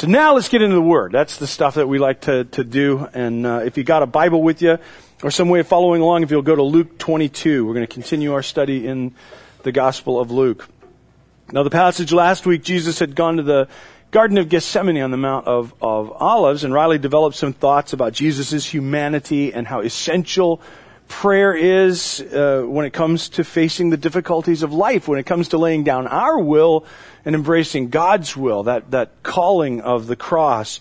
So now let's get into the Word. That's the stuff that we like to do. And if you got a Bible with you or some way of following along, if you'll go to Luke 22, we're going to continue our study in the Gospel of Luke. Now the passage last week, Jesus had gone to the Garden of Gethsemane on the Mount of Olives, and Riley developed some thoughts about Jesus' humanity and how essential prayer is when it comes to facing the difficulties of life, when it comes to laying down our will and embracing God's will, that calling of the cross,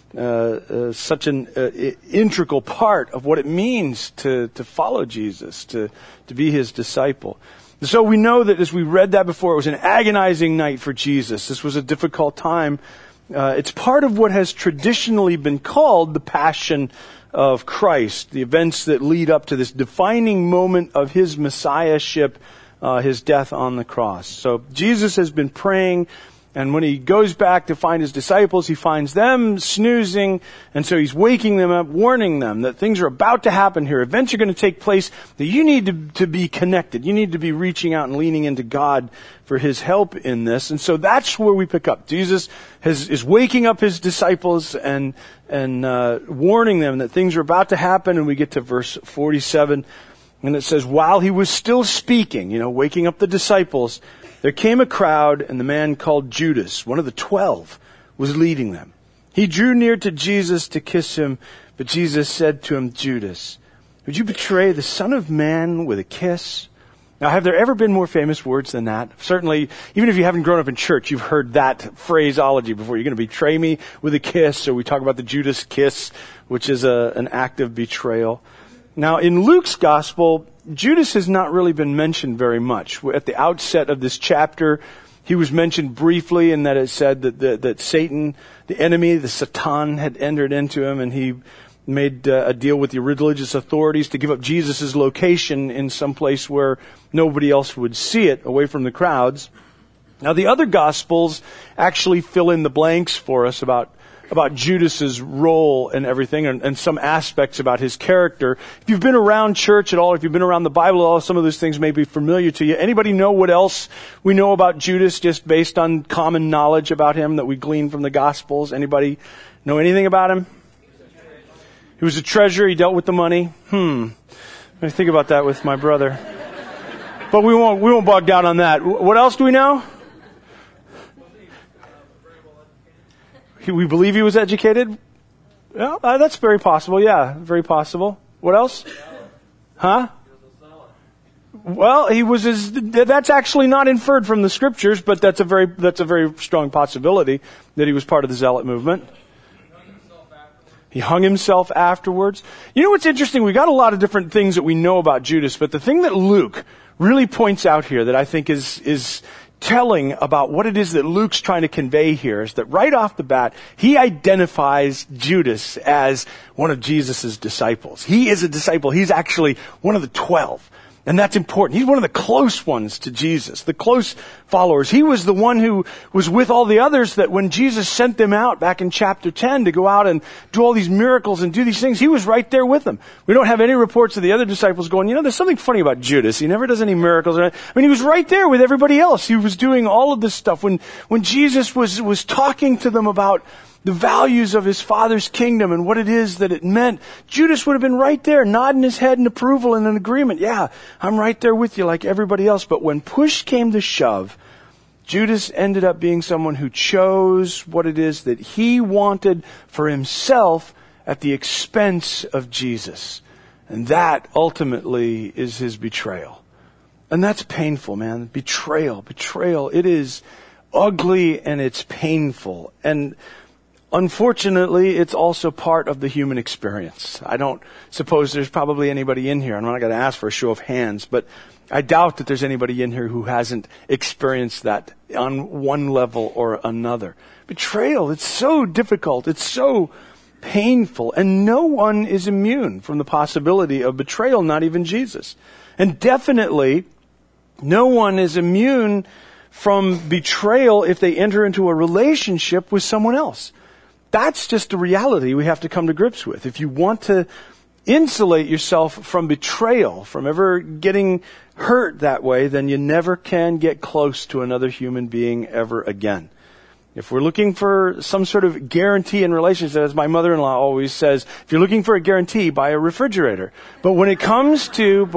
such an integral part of what it means to follow Jesus, to be His disciple. So we know that as we read that before, it was an agonizing night for Jesus. This was a difficult time. It's part of what has traditionally been called the Passion of Christ, the events that lead up to this defining moment of His messiahship, His death on the cross. So Jesus has been praying, and when He goes back to find His disciples, He finds them snoozing, and so He's waking them up, warning them that things are about to happen here. Events are going to take place, that you need to be connected. You need to be reaching out and leaning into God for His help in this. And so that's where we pick up. Jesus is waking up His disciples and warning them that things are about to happen, and we get to verse 47, and it says, while He was still speaking, waking up the disciples, there came a crowd, and the man called Judas, one of the 12, was leading them. He drew near to Jesus to kiss Him, but Jesus said to him, Judas, would you betray the Son of Man with a kiss? Now, have there ever been more famous words than that? Certainly, even if you haven't grown up in church, you've heard that phraseology before. You're going to betray me with a kiss, or we talk about the Judas kiss, which is an act of betrayal. Now, in Luke's gospel, Judas has not really been mentioned very much. At the outset of this chapter, he was mentioned briefly in that it said that Satan, the enemy, the Satan, had entered into him, and he made a deal with the religious authorities to give up Jesus' location in some place where nobody else would see it, away from the crowds. Now, the other gospels actually fill in the blanks for us about Judas's role and everything, and some aspects about his character. If you've been around church at all, if you've been around the Bible at all, some of those things may be familiar to you. Anybody know what else we know about Judas, just based on common knowledge about him that we glean from the Gospels? Anybody know anything about him? He was a treasurer. He dealt with the money. Let me think about that with my brother. But we won't bog down on that. What else do we know? We believe he was educated? Yeah, that's very possible. Yeah, very possible. What else? Huh? Well, that's actually not inferred from the scriptures, but that's a very strong possibility that he was part of the Zealot movement. He hung himself afterwards. You know what's interesting? We got a lot of different things that we know about Judas, but the thing that Luke really points out here that I think is telling about what it is that Luke's trying to convey here is that right off the bat, he identifies Judas as one of Jesus' disciples. He is a disciple. He's actually one of the 12. And that's important. He's one of the close ones to Jesus, the close followers. He was the one who was with all the others that when Jesus sent them out back in chapter 10 to go out and do all these miracles and do these things, he was right there with them. We don't have any reports of the other disciples going, there's something funny about Judas. He never does any miracles. He was right there with everybody else. He was doing all of this stuff. When Jesus was talking to them about the values of his Father's kingdom and what it is that it meant, Judas would have been right there, nodding his head in approval and in agreement. Yeah, I'm right there with you like everybody else. But when push came to shove, Judas ended up being someone who chose what it is that he wanted for himself at the expense of Jesus. And that ultimately is his betrayal. And that's painful, man. Betrayal. It is ugly and it's painful. And unfortunately, it's also part of the human experience. I don't suppose there's probably anybody in here. I'm not going to ask for a show of hands, but I doubt that there's anybody in here who hasn't experienced that on one level or another. Betrayal, it's so difficult. It's so painful. And no one is immune from the possibility of betrayal, not even Jesus. And definitely, no one is immune from betrayal if they enter into a relationship with someone else. That's just a reality we have to come to grips with. If you want to insulate yourself from betrayal, from ever getting hurt that way, then you never can get close to another human being ever again. If we're looking for some sort of guarantee in relationships, as my mother-in-law always says, if you're looking for a guarantee, buy a refrigerator. But when it comes to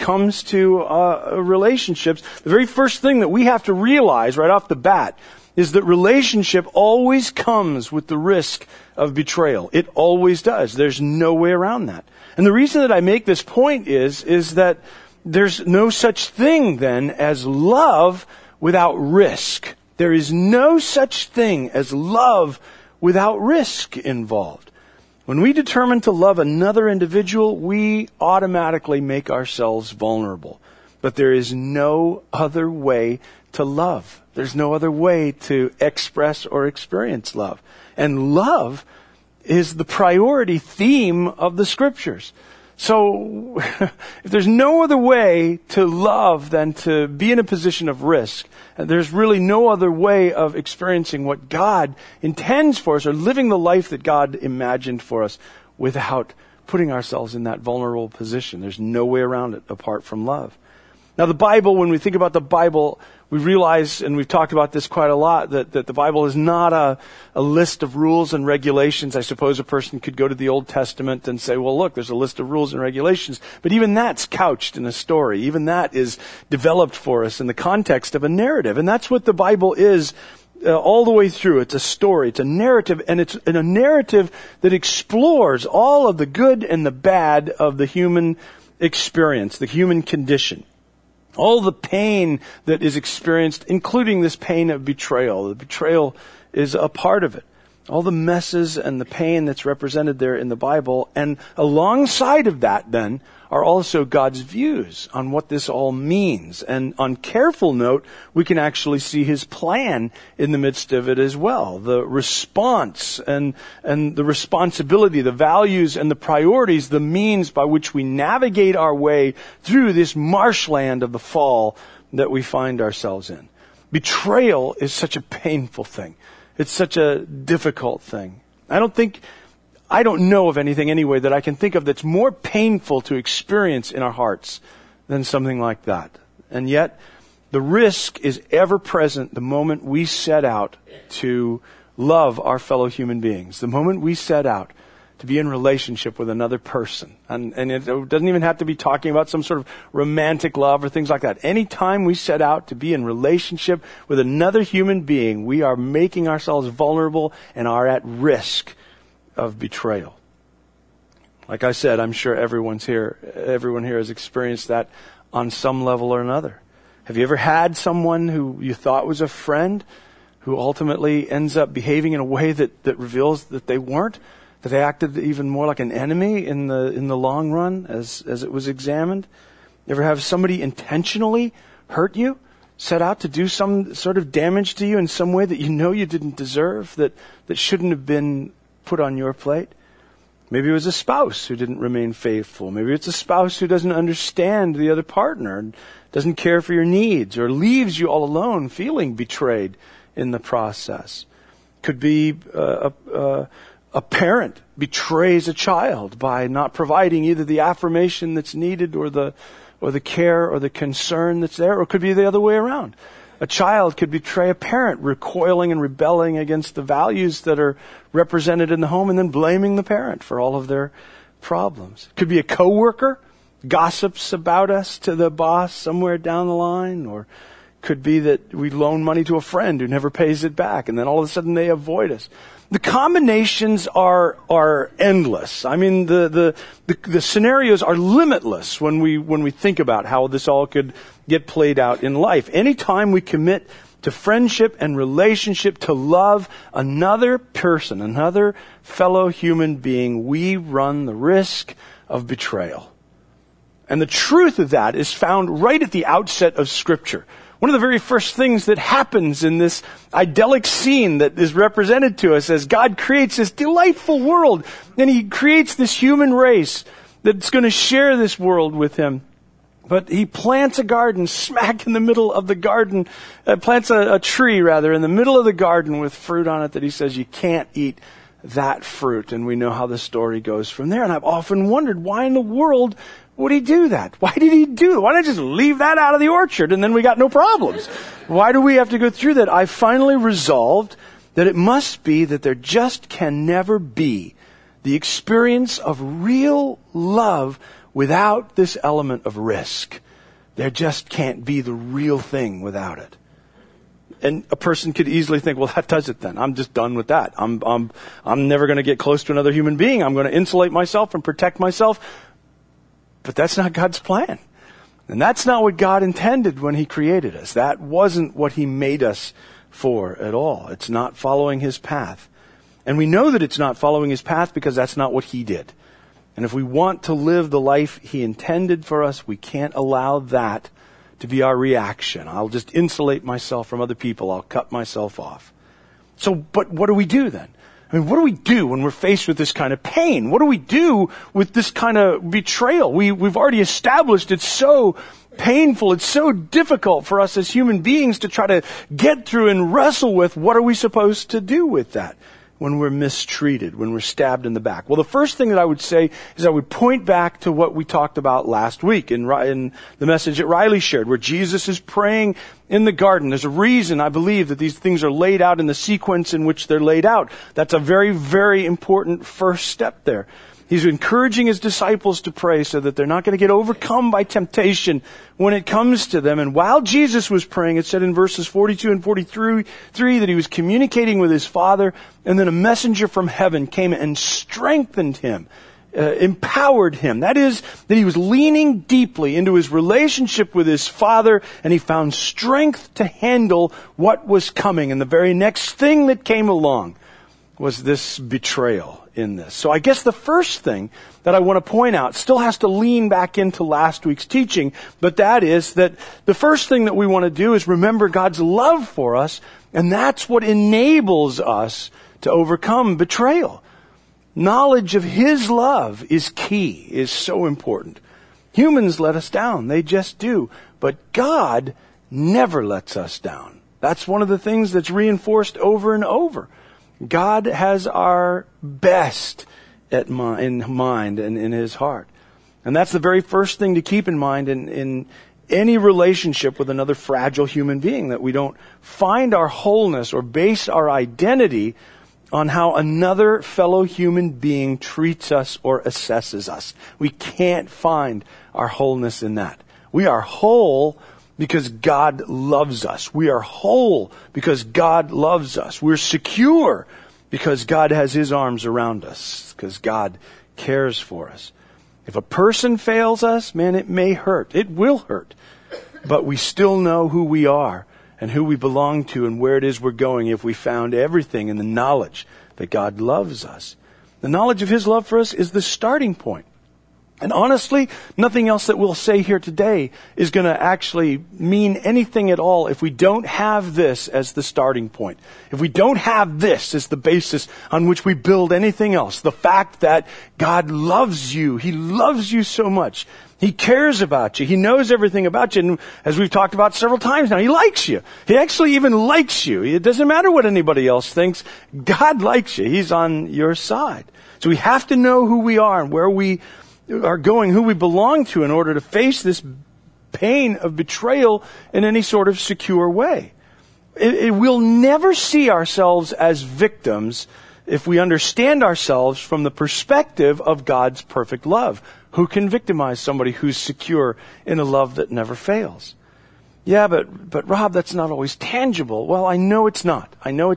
relationships, the very first thing that we have to realize right off the bat is that relationship always comes with the risk of betrayal. It always does. There's no way around that. And the reason that I make this point is that there's no such thing then as love without risk. There is no such thing as love without risk involved. When we determine to love another individual, we automatically make ourselves vulnerable. But there is no other way to love. There's no other way to express or experience love. And love is the priority theme of the Scriptures. So, if there's no other way to love than to be in a position of risk, there's really no other way of experiencing what God intends for us or living the life that God imagined for us without putting ourselves in that vulnerable position. There's no way around it apart from love. Now the Bible, when we think about the Bible, we realize, and we've talked about this quite a lot, that the Bible is not a list of rules and regulations. I suppose a person could go to the Old Testament and say, well, look, there's a list of rules and regulations. But even that's couched in a story. Even that is developed for us in the context of a narrative. And that's what the Bible is all the way through. It's a story. It's a narrative. And it's a narrative that explores all of the good and the bad of the human experience, the human condition. All the pain that is experienced, including this pain of betrayal. The betrayal is a part of it. All the messes and the pain that's represented there in the Bible. And alongside of that, then, are also God's views on what this all means. And on careful note, we can actually see His plan in the midst of it as well. The response and the responsibility, the values and the priorities, the means by which we navigate our way through this marshland of the fall that we find ourselves in. Betrayal is such a painful thing. It's such a difficult thing. I don't know of anything anyway that I can think of that's more painful to experience in our hearts than something like that. And yet, the risk is ever present the moment we set out to love our fellow human beings. The moment we set out to be in relationship with another person. And it doesn't even have to be talking about some sort of romantic love or things like that. Anytime we set out to be in relationship with another human being, we are making ourselves vulnerable and are at risk of betrayal. Like I said, I'm sure everyone here has experienced that on some level or another. Have you ever had someone who you thought was a friend who ultimately ends up behaving in a way that reveals that they weren't? That they acted even more like an enemy in the long run as it was examined? You ever have somebody intentionally hurt you? Set out to do some sort of damage to you in some way that you know you didn't deserve, that shouldn't have been put on your plate? Maybe it was a spouse who didn't remain faithful. Maybe it's a spouse who doesn't understand the other partner, and doesn't care for your needs, or leaves you all alone feeling betrayed in the process. Could be a parent betrays a child by not providing either the affirmation that's needed or the care or the concern that's there, or it could be the other way around. A child could betray a parent, recoiling and rebelling against the values that are represented in the home and then blaming the parent for all of their problems. It could be a coworker, gossips about us to the boss somewhere down the line, or could be that we loan money to a friend who never pays it back and then all of a sudden they avoid us. The combinations are endless. I mean, the scenarios are limitless when we think about how this all could get played out in life. Anytime we commit to friendship and relationship, to love another person, another fellow human being, we run the risk of betrayal. And the truth of that is found right at the outset of Scripture. One of the very first things that happens in this idyllic scene that is represented to us as God creates this delightful world, and He creates this human race that's going to share this world with Him. But He plants a garden smack in the middle of the garden, plants a tree rather in the middle of the garden with fruit on it that He says you can't eat that fruit. And we know how the story goes from there. And I've often wondered, why in the world would He do that? Why did He do it? Why not just leave that out of the orchard and then we got no problems? Why do we have to go through that? I finally resolved that it must be that there just can never be the experience of real love without this element of risk. There just can't be the real thing without it. And a person could easily think, well, that does it then. I'm just done with that. I'm never going to get close to another human being. I'm going to insulate myself and protect myself. But that's not God's plan. And that's not what God intended when He created us. That wasn't what He made us for at all. It's not following His path. And we know that it's not following His path because that's not what He did. And if we want to live the life He intended for us, we can't allow that to be our reaction. I'll just insulate myself from other people. I'll cut myself off. So, but what do we do then? I mean, what do we do when we're faced with this kind of pain? What do we do with this kind of betrayal? We've already established it's so painful, it's so difficult for us as human beings to try to get through and wrestle with. What are we supposed to do with that when we're mistreated, when we're stabbed in the back? Well, the first thing that I would say is I would point back to what we talked about last week in the message that Riley shared, where Jesus is praying in the garden. There's a reason, I believe, that these things are laid out in the sequence in which they're laid out. That's a very, very important first step there. He's encouraging His disciples to pray so that they're not going to get overcome by temptation when it comes to them. And while Jesus was praying, it said in verses 42 and 43 that He was communicating with His Father, and then a messenger from heaven came and strengthened Him, empowered Him. That is, that He was leaning deeply into His relationship with His Father, and He found strength to handle what was coming. And the very next thing that came along was this betrayal in this. So I guess the first thing that I want to point out still has to lean back into last week's teaching, but that is that the first thing that we want to do is remember God's love for us, and that's what enables us to overcome betrayal. Knowledge of His love is key, is so important. Humans let us down, they just do, but God never lets us down. That's one of the things that's reinforced over and over. God has our best in mind and in His heart. And that's the very first thing to keep in mind in any relationship with another fragile human being, that we don't find our wholeness or base our identity on how another fellow human being treats us or assesses us. We can't find our wholeness in that. We are whole because God loves us. We are whole because God loves us. We're secure because God has His arms around us, because God cares for us. If a person fails us, man, it may hurt. It will hurt. But we still know who we are and who we belong to and where it is we're going if we found everything in the knowledge that God loves us. The knowledge of His love for us is the starting point. And honestly, nothing else that we'll say here today is going to actually mean anything at all if we don't have this as the starting point. If we don't have this as the basis on which we build anything else. The fact that God loves you. He loves you so much. He cares about you. He knows everything about you. And as we've talked about several times now, He likes you. He actually even likes you. It doesn't matter what anybody else thinks. God likes you. He's on your side. So we have to know who we are and where we are going, who we belong to, in order to face this pain of betrayal in any sort of secure way. We'll never see ourselves as victims if we understand ourselves from the perspective of God's perfect love. Who can victimize somebody who's secure in a love that never fails? Yeah, but Rob, that's not always tangible. Well, I know it's not.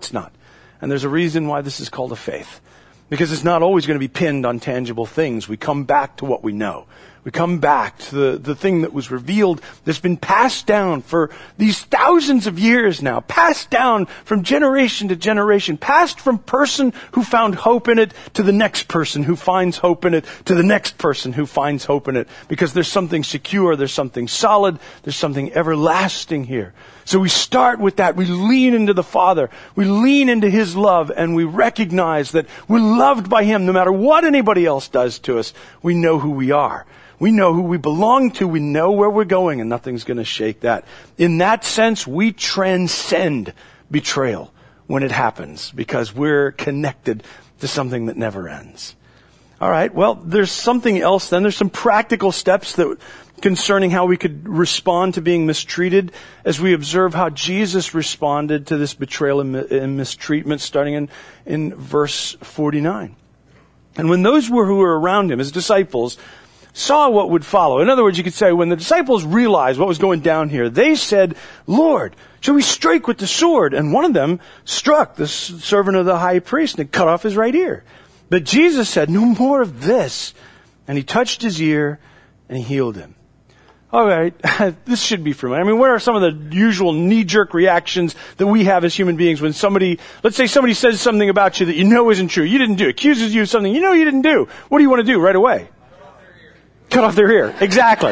And there's a reason why this is called a faith. Because it's not always going to be pinned on tangible things. We come back to what we know. We come back to the thing that was revealed, that's been passed down for these thousands of years now. Passed down from generation to generation. Passed from person who found hope in it to the next person who finds hope in it to the next person who finds hope in it. Because there's something secure, there's something solid, there's something everlasting here. So we start with that. We lean into the Father. We lean into His love, and we recognize that we're loved by Him no matter what anybody else does to us. We know who we are. We know who we belong to. We know where we're going, and nothing's going to shake that. In that sense, we transcend betrayal when it happens because we're connected to something that never ends. All right, well, there's something else then. There's some practical steps that concerning how we could respond to being mistreated as we observe how Jesus responded to this betrayal and mistreatment starting in verse 49. And when those who were around him, his disciples, saw what would follow. In other words, you could say when the disciples realized what was going down here, they said, "Lord, shall we strike with the sword?" And one of them struck the servant of the high priest and cut off his right ear. But Jesus said, "No more of this." And he touched his ear and he healed him. All right, this should be familiar. I mean, what are some of the usual knee-jerk reactions that we have as human beings when let's say somebody says something about you that you know isn't true, you didn't do, accuses you of something you know you didn't do. What do you want to do right away? Cut off their ear. Exactly.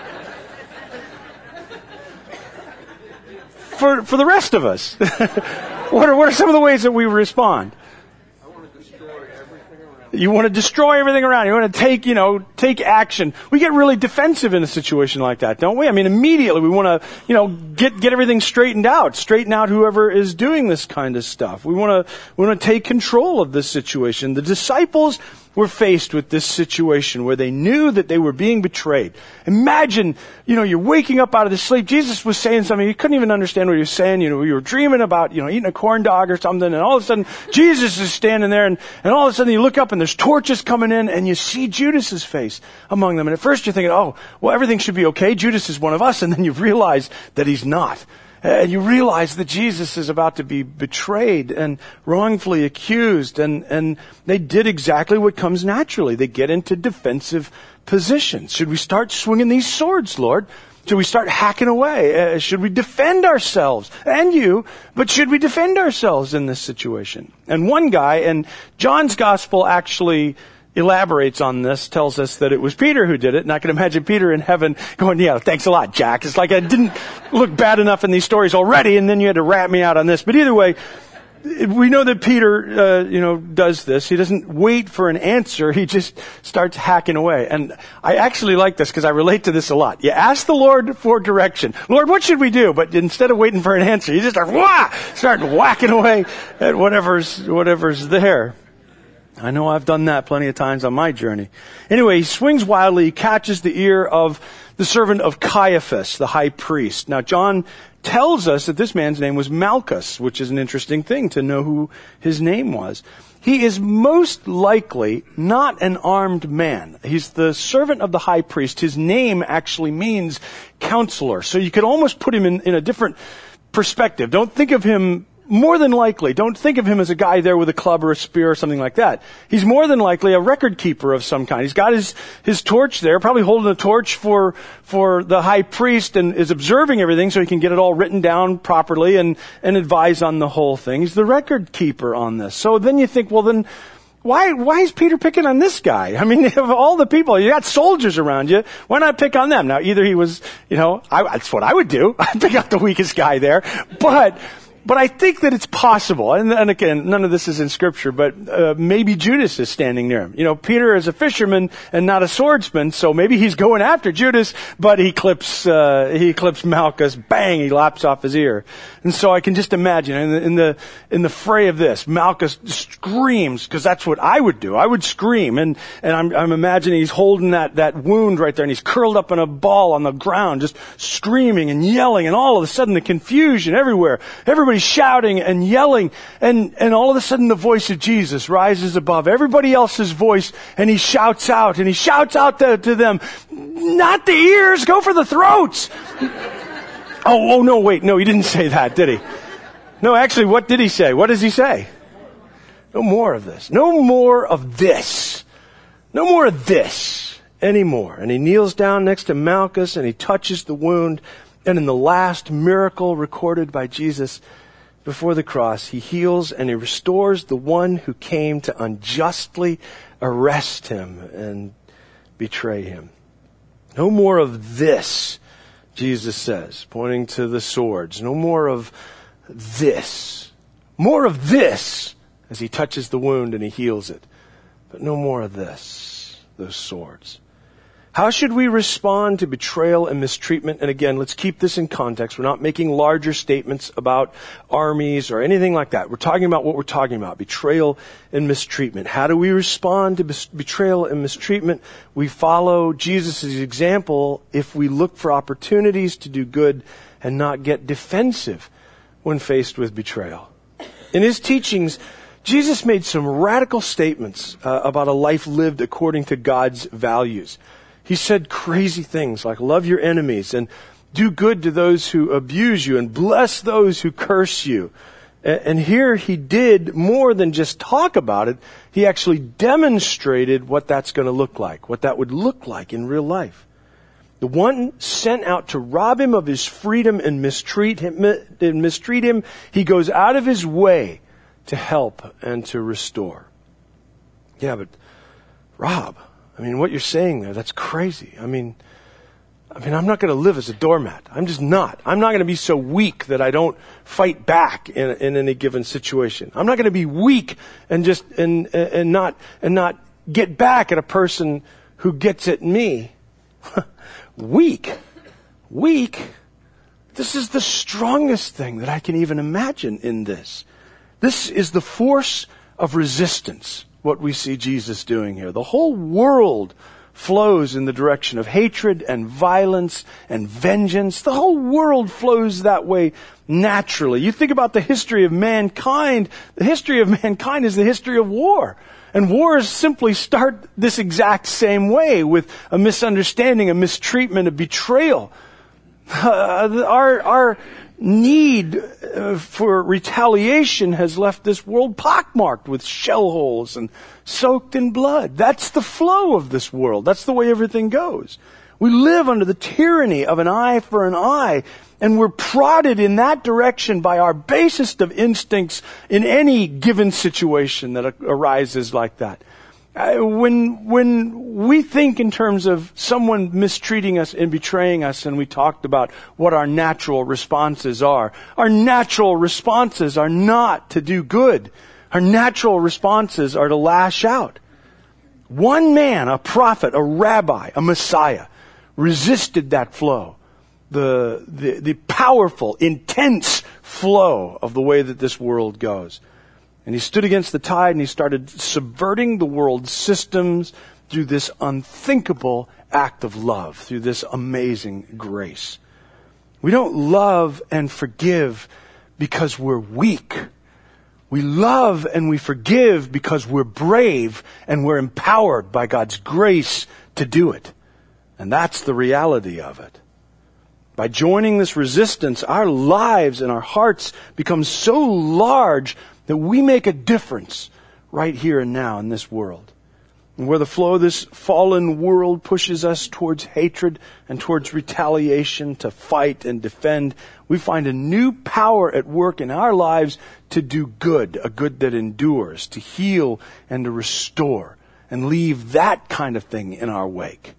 For the rest of us, what are some of the ways that we respond? You want to destroy everything around. You want to take action. We get really defensive in a situation like that, don't we? I mean, immediately we want to, get everything straighten out whoever is doing this kind of stuff. We want to take control of this situation. The disciples were faced with this situation where they knew that they were being betrayed. Imagine, you're waking up out of the sleep. Jesus was saying something. You couldn't even understand what he was saying. You were dreaming about, eating a corn dog or something. And all of a sudden, Jesus is standing there and all of a sudden you look up and there's torches coming in and you see Judas's face among them. And at first you're thinking, oh, well, everything should be okay. Judas is one of us. And then you realize that he's not. And you realize that Jesus is about to be betrayed and wrongfully accused. And they did exactly what comes naturally. They get into defensive positions. Should we start swinging these swords, Lord? Should we start hacking away? Should we defend ourselves? But should we defend ourselves in this situation? And one guy, and John's gospel actually elaborates on this, tells us that it was Peter who did it. And I can imagine Peter in heaven going, "Yeah, thanks a lot, Jack. It's like I didn't look bad enough in these stories already, and then you had to rat me out on this." But either way, we know that Peter, does this. He doesn't wait for an answer. He just starts hacking away. And I actually like this because I relate to this a lot. You ask the Lord for direction. "Lord, what should we do?" But instead of waiting for an answer, you just start whacking away at whatever's there. I know I've done that plenty of times on my journey. Anyway, he swings wildly. He catches the ear of the servant of Caiaphas, the high priest. Now, John tells us that this man's name was Malchus, which is an interesting thing to know who his name was. He is most likely not an armed man. He's the servant of the high priest. His name actually means counselor. So you could almost put him in a different perspective. Don't think of him as a guy there with a club or a spear or something like that. He's more than likely a record keeper of some kind. He's got his torch there, probably holding a torch for the high priest, and is observing everything so he can get it all written down properly and advise on the whole thing. He's the record keeper on this. So then you think, well then, why is Peter picking on this guy? I mean, of all the people, you got soldiers around you. Why not pick on them? Now, either he was, that's what I would do. I'd pick out the weakest guy there. But I think that it's possible, and again, none of this is in Scripture, but maybe Judas is standing near him. Peter is a fisherman and not a swordsman, so maybe he's going after Judas, but he clips Malchus. Bang! He lops off his ear. And so I can just imagine in the fray of this, Malchus screams, because that's what I would do. I would scream, and I'm imagining he's holding that wound right there, and he's curled up in a ball on the ground, just screaming and yelling, and all of a sudden the confusion everywhere. Everybody's shouting and yelling, and all of a sudden the voice of Jesus rises above everybody else's voice, and he shouts out to them, "Not the ears, go for the throats!" Oh, no, wait, no, he didn't say that, did he? No, actually, what did he say? What does he say? No more of this. No more of this. No more of this anymore. And he kneels down next to Malchus and he touches the wound. And in the last miracle recorded by Jesus before the cross, he heals and he restores the one who came to unjustly arrest him and betray him. No more of this, Jesus says, pointing to the swords. No more of this. More of this as he touches the wound and he heals it. But no more of this, those swords. How should we respond to betrayal and mistreatment? And again, let's keep this in context. We're not making larger statements about armies or anything like that. We're talking about what we're talking about, betrayal and mistreatment. How do we respond to betrayal and mistreatment? We follow Jesus' example if we look for opportunities to do good and not get defensive when faced with betrayal. In his teachings, Jesus made some radical statements about a life lived according to God's values. He said crazy things like love your enemies and do good to those who abuse you and bless those who curse you. And here he did more than just talk about it. He actually demonstrated what that's going to look like, what that would look like in real life. The one sent out to rob him of his freedom and mistreat him, he goes out of his way to help and to restore. Yeah, but Rob, what you're saying there, that's crazy. I'm not going to live as a doormat. I'm just not. I'm not going to be so weak that I don't fight back in any given situation. I'm not going to be weak and just and not get back at a person who gets at me. Weak. This is the strongest thing that I can even imagine in this. This is the force of resistance, what we see Jesus doing here. The whole world flows in the direction of hatred and violence and vengeance. The whole world flows that way naturally. You think about the history of mankind. The history of mankind is the history of war. And wars simply start this exact same way, with a misunderstanding, a mistreatment, a betrayal. Our need for retaliation has left this world pockmarked with shell holes and soaked in blood. That's the flow of this world. That's the way everything goes. We live under the tyranny of an eye for an eye, and we're prodded in that direction by our basest of instincts in any given situation that arises like that. When we think in terms of someone mistreating us and betraying us, and we talked about what our natural responses are, our natural responses are not to do good. Our natural responses are to lash out. One man, a prophet, a rabbi, a Messiah, resisted that flow. The powerful, intense flow of the way that this world goes. And he stood against the tide and he started subverting the world's systems through this unthinkable act of love, through this amazing grace. We don't love and forgive because we're weak. We love and we forgive because we're brave and we're empowered by God's grace to do it. And that's the reality of it. By joining this resistance, our lives and our hearts become so large that we make a difference right here and now in this world. And where the flow of this fallen world pushes us towards hatred and towards retaliation, to fight and defend, we find a new power at work in our lives to do good, a good that endures, to heal and to restore, and leave that kind of thing in our wake.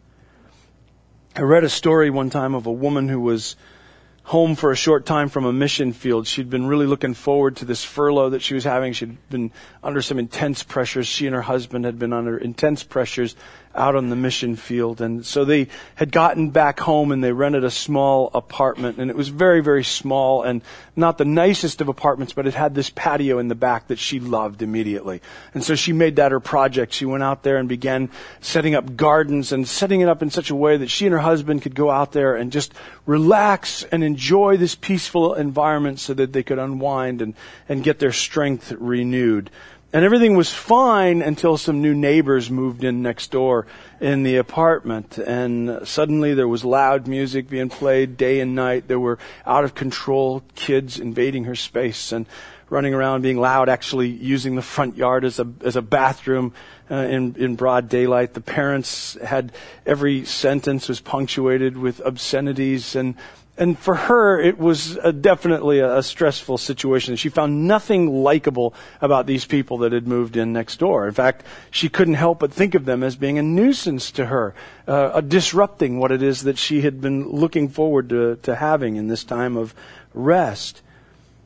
I read a story one time of a woman who was home for a short time from a mission field. She'd been really looking forward to this furlough that she was having. She'd been under some intense pressures. She and her husband had been under intense pressures out on the mission field. And so they had gotten back home and they rented a small apartment. And it was very, very small and not the nicest of apartments, but it had this patio in the back that she loved immediately. And so she made that her project. She went out there and began setting up gardens and setting it up in such a way that she and her husband could go out there and just relax and enjoy this peaceful environment so that they could unwind and get their strength renewed. And everything was fine until some new neighbors moved in next door in the apartment. And suddenly there was loud music being played day and night. There were out of control kids invading her space and running around being loud, actually using the front yard as a bathroom in broad daylight. The parents had every sentence was punctuated with obscenities, and for her, it was definitely a stressful situation. She found nothing likable about these people that had moved in next door. In fact, she couldn't help but think of them as being a nuisance to her, disrupting what it is that she had been looking forward to having in this time of rest.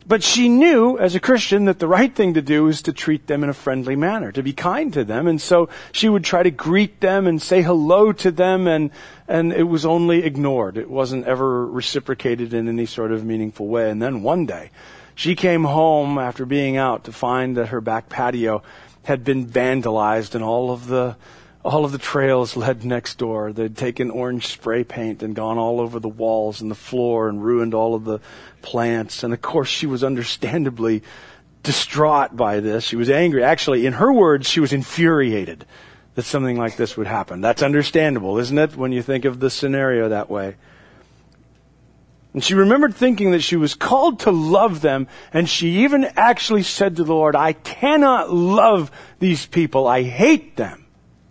But she knew, as a Christian, that the right thing to do is to treat them in a friendly manner, to be kind to them. And so she would try to greet them and say hello to them, and it was only ignored. It wasn't ever reciprocated in any sort of meaningful way. And then one day, she came home after being out to find that her back patio had been vandalized and all of the trails led next door. They'd taken orange spray paint and gone all over the walls and the floor and ruined all of the plants. And of course, she was understandably distraught by this. She was angry. Actually, in her words, she was infuriated that something like this would happen. That's understandable, isn't it, when you think of the scenario that way? And she remembered thinking that she was called to love them, and she even actually said to the Lord, I cannot love these people. I hate them.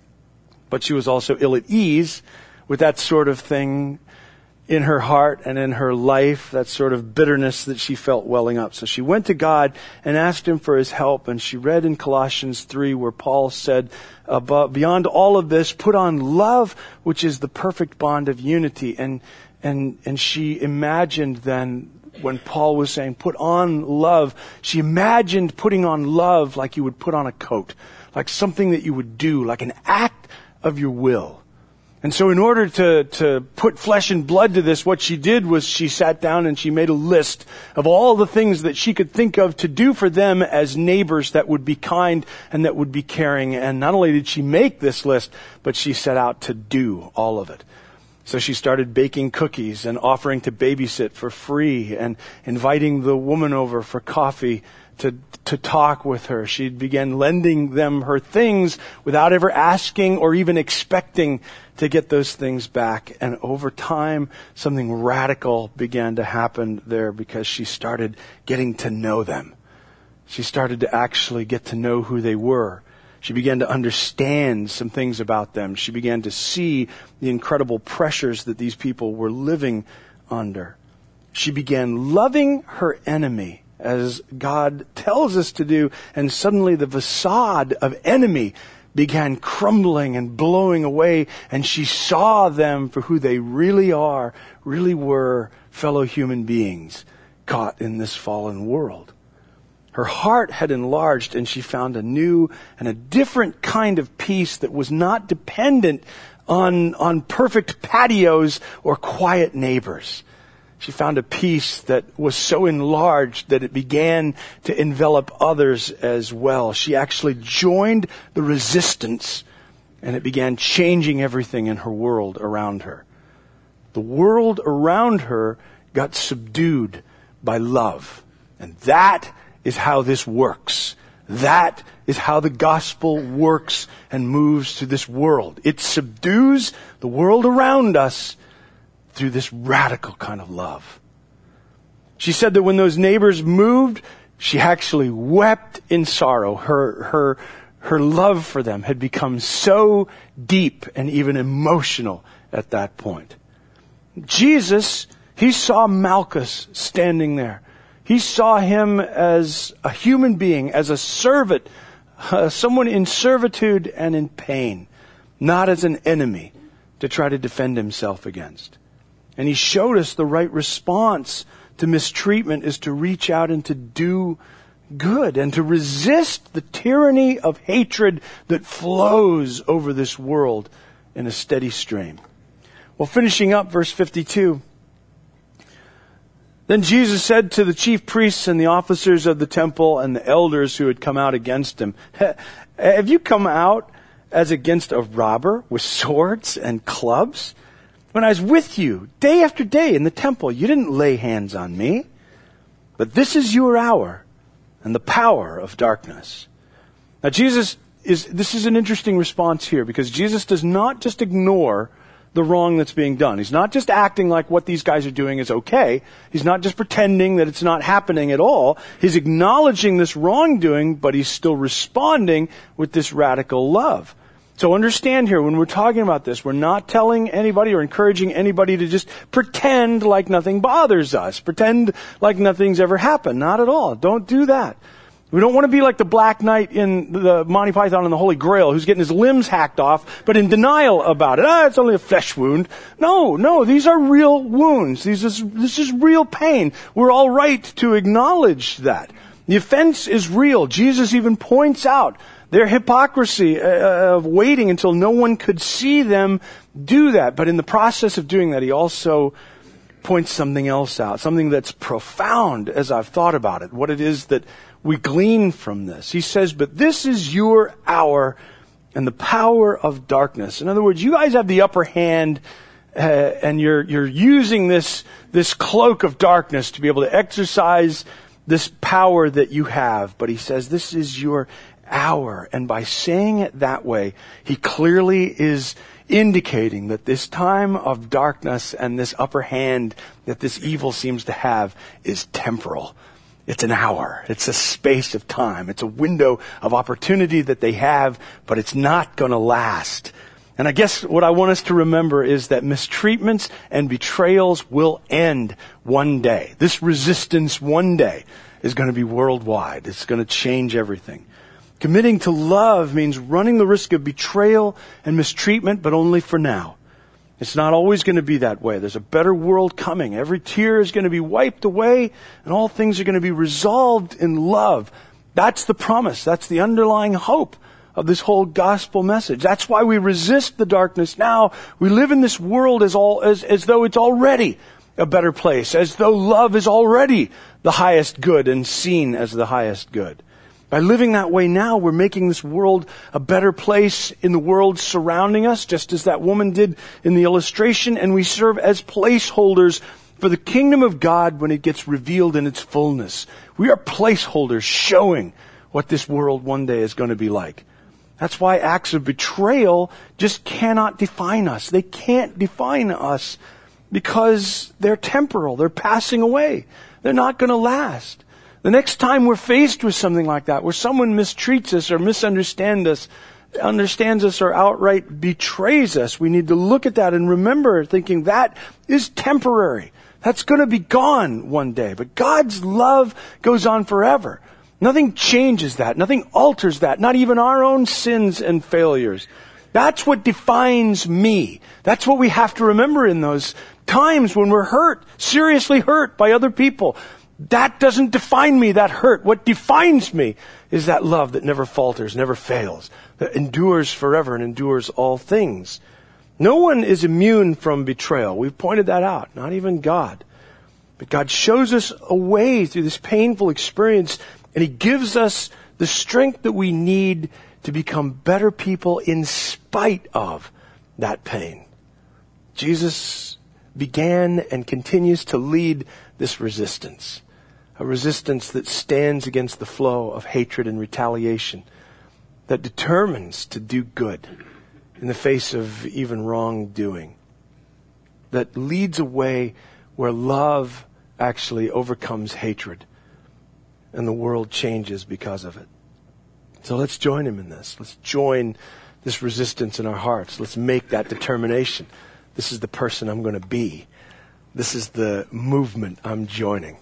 But she was also ill at ease with that sort of thing in her heart and in her life, that sort of bitterness that she felt welling up. So she went to God and asked Him for His help. And she read in Colossians 3 where Paul said, beyond all of this, put on love, which is the perfect bond of unity. And she imagined then, when Paul was saying, put on love, she imagined putting on love like you would put on a coat, like something that you would do, like an act of your will. And so in order to put flesh and blood to this, what she did was she sat down and she made a list of all the things that she could think of to do for them as neighbors that would be kind and that would be caring. And not only did she make this list, but she set out to do all of it. So she started baking cookies and offering to babysit for free and inviting the woman over for coffee to talk with her. She began lending them her things without ever asking or even expecting to get those things back. And over time, something radical began to happen there because she started getting to know them. She started to actually get to know who they were. She began to understand some things about them. She began to see the incredible pressures that these people were living under. She began loving her enemy, as God tells us to do, and suddenly the facade of enemy began crumbling and blowing away, and she saw them for who they really are, really were, fellow human beings caught in this fallen world. Her heart had enlarged, and she found a new and a different kind of peace that was not dependent on perfect patios or quiet neighbors. She found a peace that was so enlarged that it began to envelop others as well. She actually joined the resistance, and it began changing everything in her world around her. The world around her got subdued by love. And that is how this works. That is how the gospel works and moves through this world. It subdues the world around us through this radical kind of love. She said that when those neighbors moved, she actually wept in sorrow. Her love for them had become so deep and even emotional at that point. Jesus, he saw Malchus standing there. He saw him as a human being, as a servant, someone in servitude and in pain, not as an enemy to try to defend himself against. And he showed us the right response to mistreatment is to reach out and to do good and to resist the tyranny of hatred that flows over this world in a steady stream. Well, finishing up verse 52. Then Jesus said to the chief priests and the officers of the temple and the elders who had come out against him, have you come out as against a robber with swords and clubs? When I was with you day after day in the temple, you didn't lay hands on me. But this is your hour and the power of darkness. Now this is an interesting response here, because Jesus does not just ignore the wrong that's being done. He's not just acting like what these guys are doing is okay. He's not just pretending that it's not happening at all. He's acknowledging this wrongdoing, but he's still responding with this radical love. So understand here, when we're talking about this, we're not telling anybody or encouraging anybody to just pretend like nothing bothers us. Pretend like nothing's ever happened. Not at all. Don't do that. We don't want to be like the Black Knight in the Monty Python and the Holy Grail who's getting his limbs hacked off, but in denial about it. It's only a flesh wound. No, these are real wounds. This is real pain. We're all right to acknowledge that. The offense is real. Jesus even points out their hypocrisy of waiting until no one could see them do that. But in the process of doing that, he also points something else out, something that's profound as I've thought about it, what it is that we glean from this. He says, but this is your hour and the power of darkness. In other words, you guys have the upper hand and you're using this cloak of darkness to be able to exercise this power that you have. But he says, this is your hour. And by saying it that way, he clearly is indicating that this time of darkness and this upper hand that this evil seems to have is temporal. It's an hour. It's a space of time. It's a window of opportunity that they have, but it's not going to last. And I guess what I want us to remember is that mistreatments and betrayals will end one day. This resistance one day is going to be worldwide. It's going to change everything. Committing to love means running the risk of betrayal and mistreatment, but only for now. It's not always going to be that way. There's a better world coming. Every tear is going to be wiped away, and all things are going to be resolved in love. That's the promise. That's the underlying hope of this whole gospel message. That's why we resist the darkness now. We live in this world as though it's already a better place, as though love is already the highest good and seen as the highest good. By living that way now, we're making this world a better place in the world surrounding us, just as that woman did in the illustration, and we serve as placeholders for the kingdom of God when it gets revealed in its fullness. We are placeholders showing what this world one day is going to be like. That's why acts of betrayal just cannot define us. They can't define us because they're temporal. They're passing away. They're not going to last. The next time we're faced with something like that, where someone mistreats us or misunderstands us or outright betrays us, we need to look at that and remember thinking that is temporary. That's going to be gone one day. But God's love goes on forever. Nothing changes that. Nothing alters that. Not even our own sins and failures. That's what defines me. That's what we have to remember in those times when we're hurt, seriously hurt by other people. That doesn't define me, that hurt. What defines me is that love that never falters, never fails, that endures forever and endures all things. No one is immune from betrayal. We've pointed that out, not even God. But God shows us a way through this painful experience, and He gives us the strength that we need to become better people in spite of that pain. Jesus began and continues to lead this resistance. A resistance that stands against the flow of hatred and retaliation, that determines to do good in the face of even wrongdoing, that leads a way where love actually overcomes hatred and the world changes because of it. So let's join Him in this. Let's join this resistance in our hearts. Let's make that determination. This is the person I'm going to be. This is the movement I'm joining.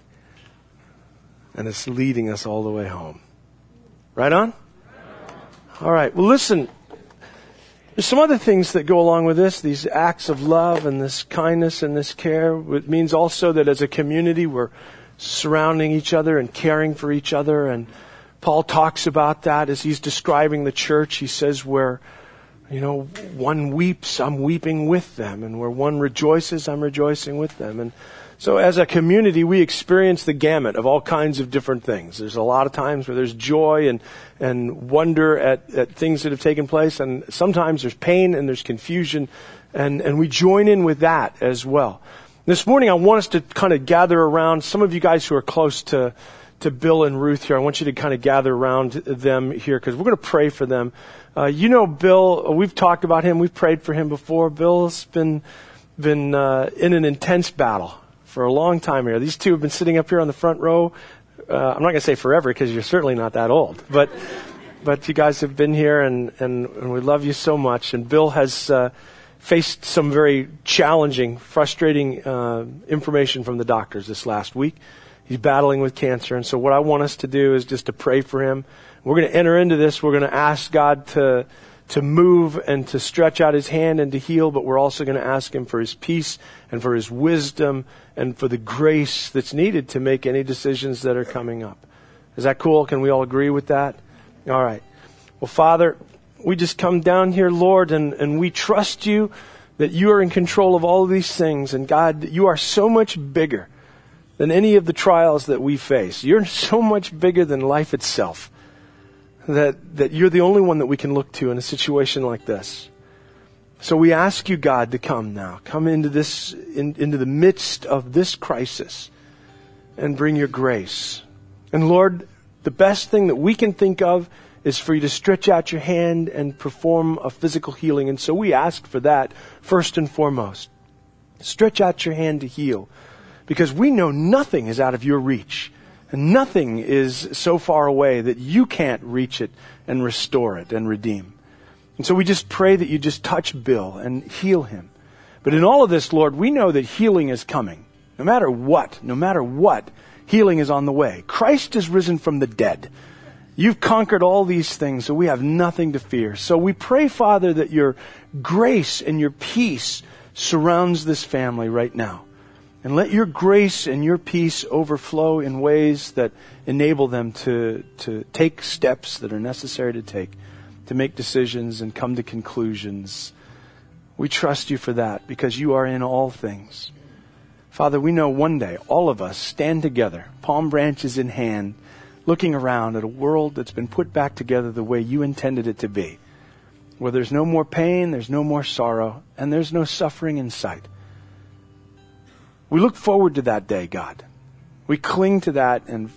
And it's leading us all the way home. Right on? All right. Well, listen. There's some other things that go along with this. These acts of love and this kindness and this care. It means also that as a community, we're surrounding each other and caring for each other. And Paul talks about that as he's describing the church. He says where, one weeps, I'm weeping with them. And where one rejoices, I'm rejoicing with them. And so as a community, we experience the gamut of all kinds of different things. There's a lot of times where there's joy and wonder at things that have taken place. And sometimes there's pain and there's confusion. And we join in with that as well. This morning, I want us to kind of gather around some of you guys who are close to Bill and Ruth here. I want you to kind of gather around them here because we're going to pray for them. Bill, we've talked about him. We've prayed for him before. Bill's been in an intense battle for a long time here. These two have been sitting up here on the front row. I'm not going to say forever because you're certainly not that old. But you guys have been here and we love you so much. And Bill has faced some very challenging, frustrating information from the doctors this last week. He's battling with cancer. And so what I want us to do is just to pray for him. We're going to enter into this. We're going to ask God to move and to stretch out his hand and to heal, but we're also going to ask him for his peace and for his wisdom and for the grace that's needed to make any decisions that are coming up. Is that cool? Can we all agree with that? All right. Well, Father, we just come down here, Lord, and we trust you that you are in control of all of these things. And God, you are so much bigger than any of the trials that we face. You're so much bigger than life itself. That you're the only one that we can look to in a situation like this. So we ask you, God, to come now. Come into into the midst of this crisis and bring your grace. And Lord, the best thing that we can think of is for you to stretch out your hand and perform a physical healing. And so we ask for that first and foremost. Stretch out your hand to heal. Because we know nothing is out of your reach. And nothing is so far away that you can't reach it and restore it and redeem. And so we just pray that you just touch Bill and heal him. But in all of this, Lord, we know that healing is coming. No matter what, healing is on the way. Christ is risen from the dead. You've conquered all these things, so we have nothing to fear. So we pray, Father, that your grace and your peace surrounds this family right now. And let your grace and your peace overflow in ways that enable them to take steps that are necessary to take, to make decisions and come to conclusions. We trust you for that because you are in all things. Father, we know one day all of us stand together, palm branches in hand, looking around at a world that's been put back together the way you intended it to be, where there's no more pain, there's no more sorrow, and there's no suffering in sight. We look forward to that day, God. We cling to that and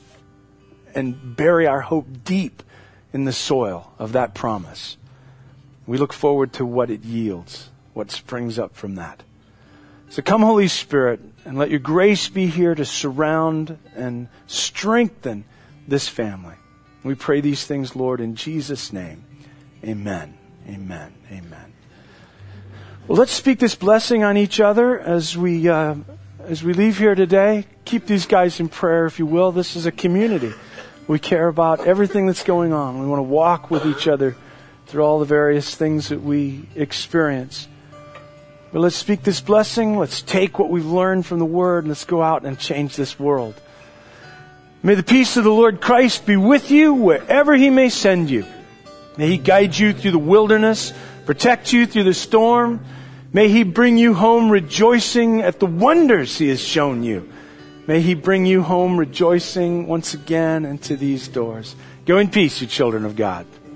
bury our hope deep in the soil of that promise. We look forward to what it yields, what springs up from that. So come, Holy Spirit, and let your grace be here to surround and strengthen this family. We pray these things, Lord, in Jesus' name. Amen. Amen. Amen. Well, let's speak this blessing on each other as we leave here today. Keep these guys in prayer, if you will. This is a community. We care about everything that's going on. We want to walk with each other through all the various things that we experience. But let's speak this blessing. Let's take what we've learned from the Word and let's go out and change this world. May the peace of the Lord Christ be with you wherever He may send you. May He guide you through the wilderness, protect you through the storm. May He bring you home rejoicing at the wonders He has shown you. May He bring you home rejoicing once again into these doors. Go in peace, you children of God.